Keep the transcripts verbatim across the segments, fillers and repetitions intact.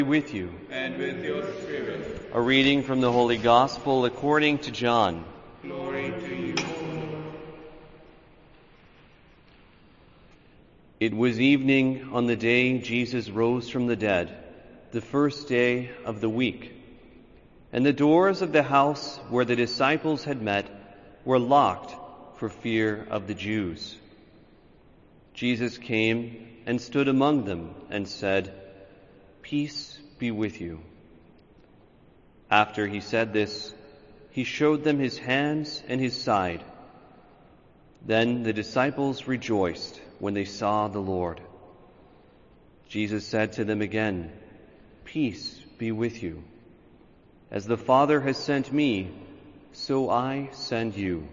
With you. And with your spirit. A reading from the Holy Gospel according to John. Glory to you, O Lord. It was evening on the day Jesus rose from the dead, the first day of the week. And the doors of the house where the disciples had met were locked for fear of the Jews. Jesus came and stood among them and said, "Peace be with you." After he said this, he showed them his hands and his side. Then the disciples rejoiced when they saw the Lord. Jesus said to them again, "Peace be with you. As the Father has sent me, so I send you."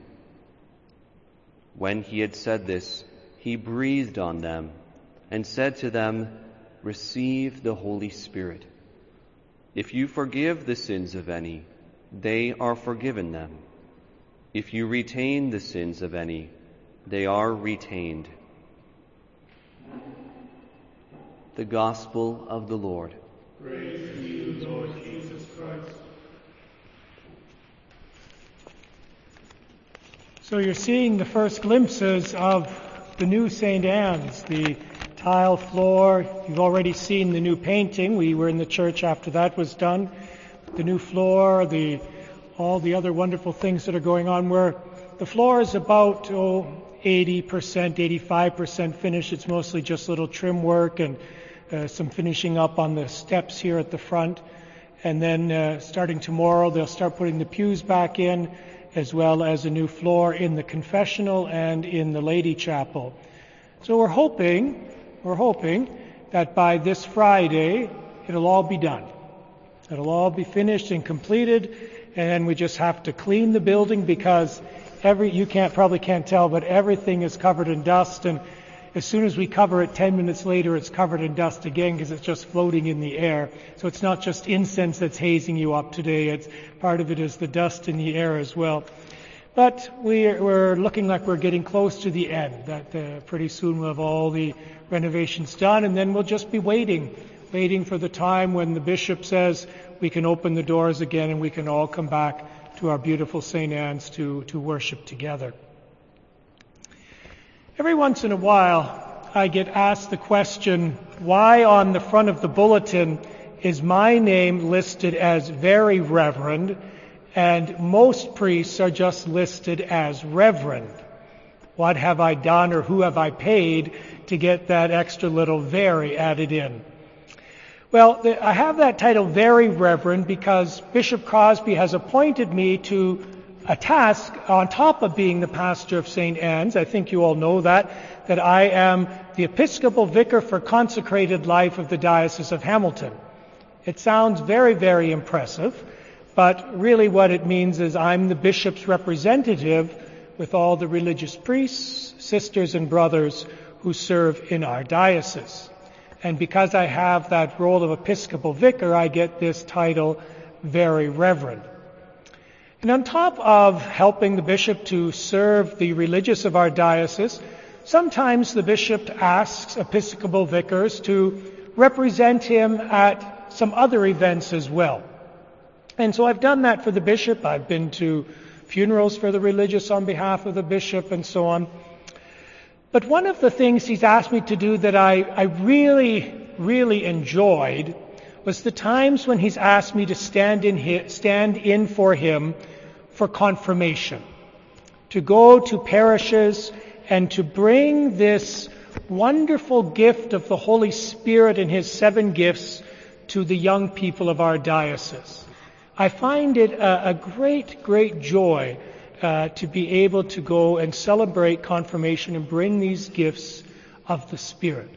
When he had said this, he breathed on them and said to them, "Receive the Holy Spirit. If you forgive the sins of any, they are forgiven them. If you retain the sins of any, they are retained." The Gospel of the Lord. Praise to you, Lord Jesus Christ. So you're seeing the first glimpses of the new Saint Anne's, the tile floor. You've already seen the new painting. We were in the church after that was done. The new floor, the all the other wonderful things that are going on, where the floor is about oh, eighty percent, eighty-five percent finished. It's mostly just little trim work and uh, some finishing up on the steps here at the front. And then uh, starting tomorrow, they'll start putting the pews back in, as well as a new floor in the confessional and in the Lady Chapel. So we're hoping We're hoping that by this Friday, it'll all be done. It'll all be finished and completed, and then we just have to clean the building because every you can't probably can't tell, but everything is covered in dust, and as soon as we cover it, ten minutes later, it's covered in dust again because it's just floating in the air. So it's not just incense that's hazing you up today. It's part of it is the dust in the air as well. But we're, we're looking like we're getting close to the end, that uh, pretty soon we'll have all the renovations done, and then we'll just be waiting, waiting for the time when the bishop says we can open the doors again and we can all come back to our beautiful Saint Anne's to, to worship together. Every once in a while, I get asked the question, why on the front of the bulletin is my name listed as Very Reverend, and most priests are just listed as Reverend? What have I done, or who have I paid to get that extra little very added in? Well, the, I have that title Very Reverend because Bishop Crosby has appointed me to a task on top of being the pastor of Saint Anne's. I think you all know that, that I am the Episcopal Vicar for Consecrated Life of the Diocese of Hamilton. It sounds very, very impressive, but really what it means is I'm the bishop's representative with all the religious priests, sisters, and brothers who serve in our diocese. And because I have that role of Episcopal Vicar, I get this title, Very Reverend. And on top of helping the bishop to serve the religious of our diocese, sometimes the bishop asks Episcopal vicars to represent him at some other events as well. And so I've done that for the bishop. I've been to funerals for the religious on behalf of the bishop and so on. But one of the things he's asked me to do that I, I really, really enjoyed was the times when he's asked me to stand in, his, stand in for him for confirmation, to go to parishes and to bring this wonderful gift of the Holy Spirit and his seven gifts to the young people of our diocese. I find it a, a great, great joy uh, to be able to go and celebrate confirmation and bring these gifts of the Spirit.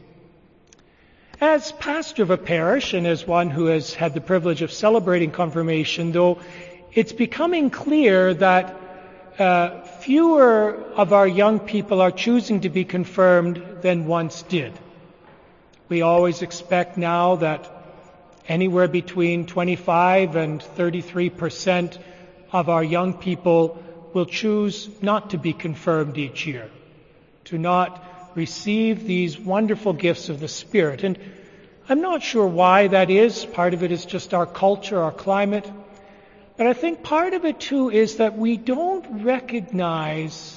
As pastor of a parish and as one who has had the privilege of celebrating confirmation, though, it's becoming clear that uh, fewer of our young people are choosing to be confirmed than once did. We always expect now that anywhere between twenty-five and thirty-three percent of our young people will choose not to be confirmed each year, to not receive these wonderful gifts of the Spirit. And I'm not sure why that is. Part of it is just our culture, our climate. But I think part of it too is that we don't recognize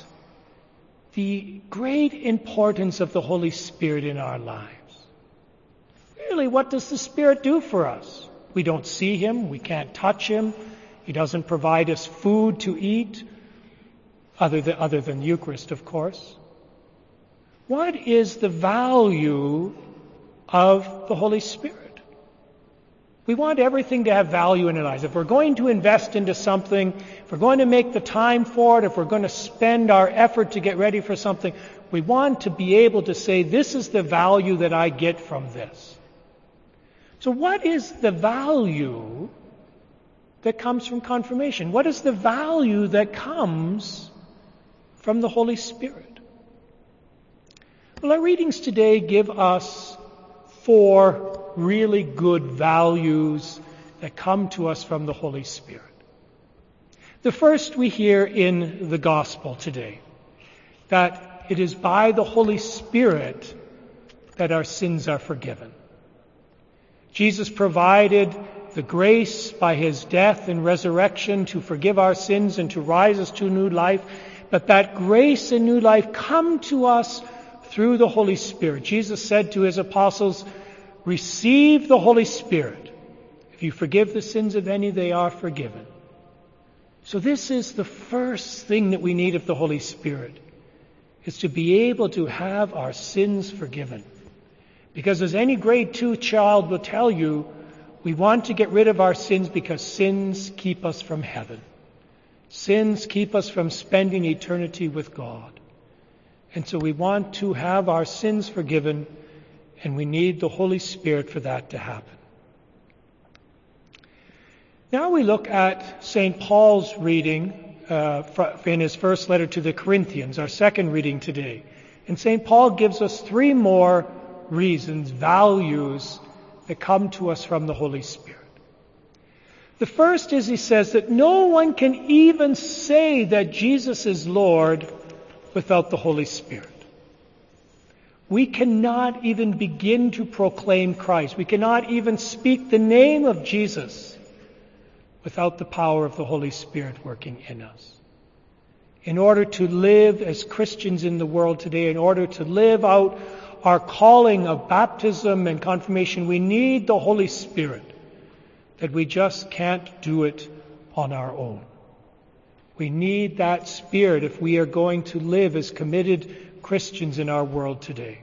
the great importance of the Holy Spirit in our lives. Really, what does the Spirit do for us? We don't see Him. We can't touch Him. He doesn't provide us food to eat, other than, other than the Eucharist, of course. What is the value of the Holy Spirit? We want everything to have value in our lives. If we're going to invest into something, if we're going to make the time for it, if we're going to spend our effort to get ready for something, we want to be able to say, this is the value that I get from this. So what is the value that comes from confirmation? What is the value that comes from the Holy Spirit? Well, our readings today give us four really good values that come to us from the Holy Spirit. The first we hear in the Gospel today, that it is by the Holy Spirit that our sins are forgiven. Jesus provided the grace by His death and resurrection to forgive our sins and to rise us to new life, but that grace and new life come to us through the Holy Spirit. Jesus said to His apostles, receive the Holy Spirit. If you forgive the sins of any, they are forgiven. So this is the first thing that we need of the Holy Spirit, is to be able to have our sins forgiven. Because as any grade two child will tell you, we want to get rid of our sins because sins keep us from heaven. Sins keep us from spending eternity with God. And so we want to have our sins forgiven, and we need the Holy Spirit for that to happen. Now we look at Saint Paul's reading uh, in his first letter to the Corinthians, our second reading today. And Saint Paul gives us three more reasons, values that come to us from the Holy Spirit. The first is, he says, that no one can even say that Jesus is Lord without the Holy Spirit. We cannot even begin to proclaim Christ. We cannot even speak the name of Jesus without the power of the Holy Spirit working in us. In order to live as Christians in the world today, in order to live out our calling of baptism and confirmation, we need the Holy Spirit, that we just can't do it on our own. We need that Spirit if we are going to live as committed Christians in our world today.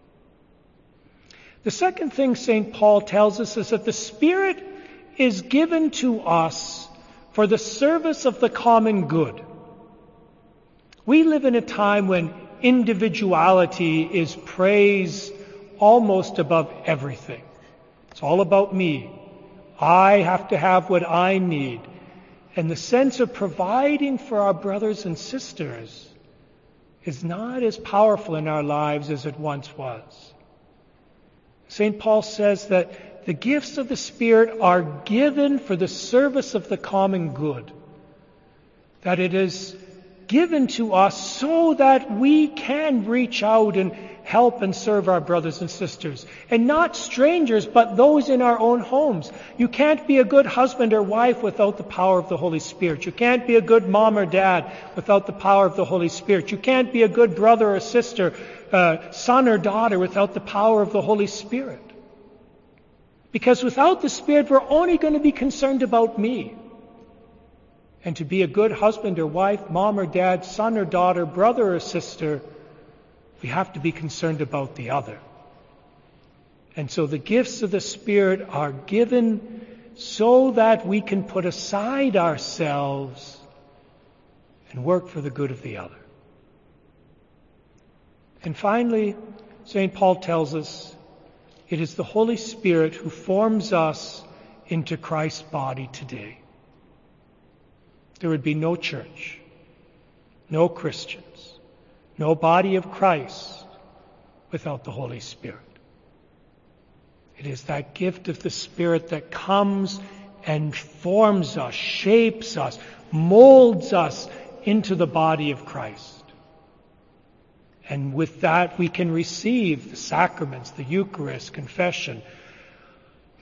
The second thing Saint Paul tells us is that the Spirit is given to us for the service of the common good. We live in a time when individuality is praised almost above everything. It's all about me. I have to have what I need. And the sense of providing for our brothers and sisters is not as powerful in our lives as it once was. Saint Paul says that the gifts of the Spirit are given for the service of the common good. That it is given to us so that we can reach out and help and serve our brothers and sisters. And not strangers, but those in our own homes. You can't be a good husband or wife without the power of the Holy Spirit. You can't be a good mom or dad without the power of the Holy Spirit. You can't be a good brother or sister, uh, son or daughter without the power of the Holy Spirit. Because without the Spirit, we're only going to be concerned about me. And to be a good husband or wife, mom or dad, son or daughter, brother or sister, we have to be concerned about the other. And so the gifts of the Spirit are given so that we can put aside ourselves and work for the good of the other. And finally, Saint Paul tells us it is the Holy Spirit who forms us into Christ's body today. There would be no church, no Christians, no body of Christ without the Holy Spirit. It is that gift of the Spirit that comes and forms us, shapes us, molds us into the body of Christ. And with that we can receive the sacraments, the Eucharist, confession,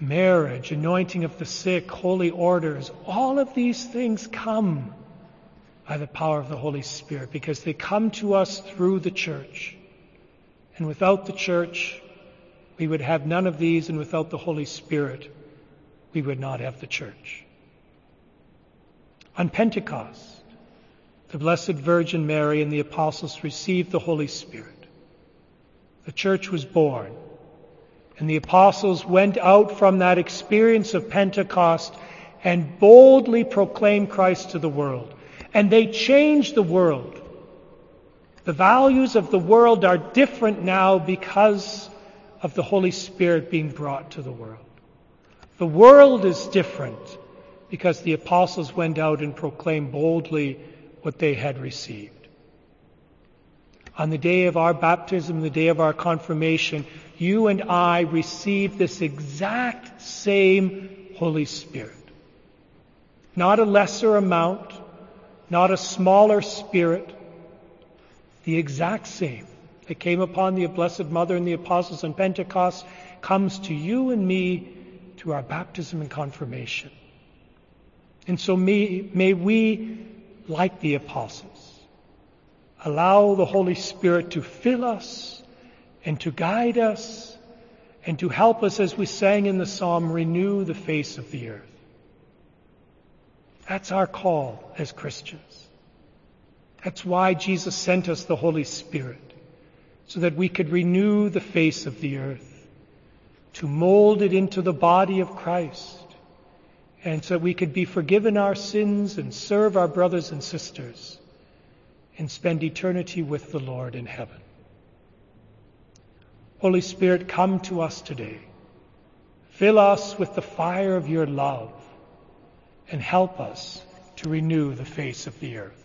marriage, anointing of the sick, holy orders, all of these things come by the power of the Holy Spirit because they come to us through the church. And without the church, we would have none of these, and without the Holy Spirit, we would not have the church. On Pentecost, the Blessed Virgin Mary and the apostles received the Holy Spirit. The church was born, and the apostles went out from that experience of Pentecost and boldly proclaimed Christ to the world. And they changed the world. The values of the world are different now because of the Holy Spirit being brought to the world. The world is different because the apostles went out and proclaimed boldly what they had received. On the day of our baptism, the day of our confirmation, you and I received this exact same Holy Spirit. Not a lesser amount, not a smaller spirit, the exact same that came upon the Blessed Mother and the apostles on Pentecost comes to you and me through our baptism and confirmation. And so may, may we, like the apostles, allow the Holy Spirit to fill us and to guide us and to help us, as we sang in the psalm, renew the face of the earth. That's our call as Christians. That's why Jesus sent us the Holy Spirit, so that we could renew the face of the earth, to mold it into the body of Christ, and so that we could be forgiven our sins and serve our brothers and sisters and spend eternity with the Lord in heaven. Holy Spirit, come to us today. Fill us with the fire of your love and help us to renew the face of the earth.